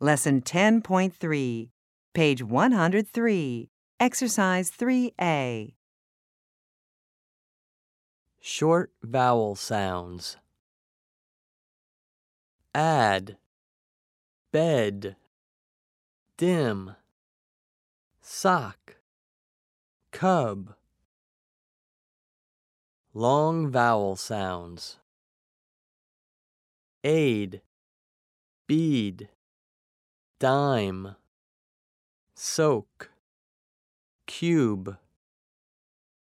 Lesson 10.3, page 103, Exercise 3A. Short vowel sounds. Add, bed, dim, sock, cub. Long vowel sounds. Aid, bead, dime, soak, cube.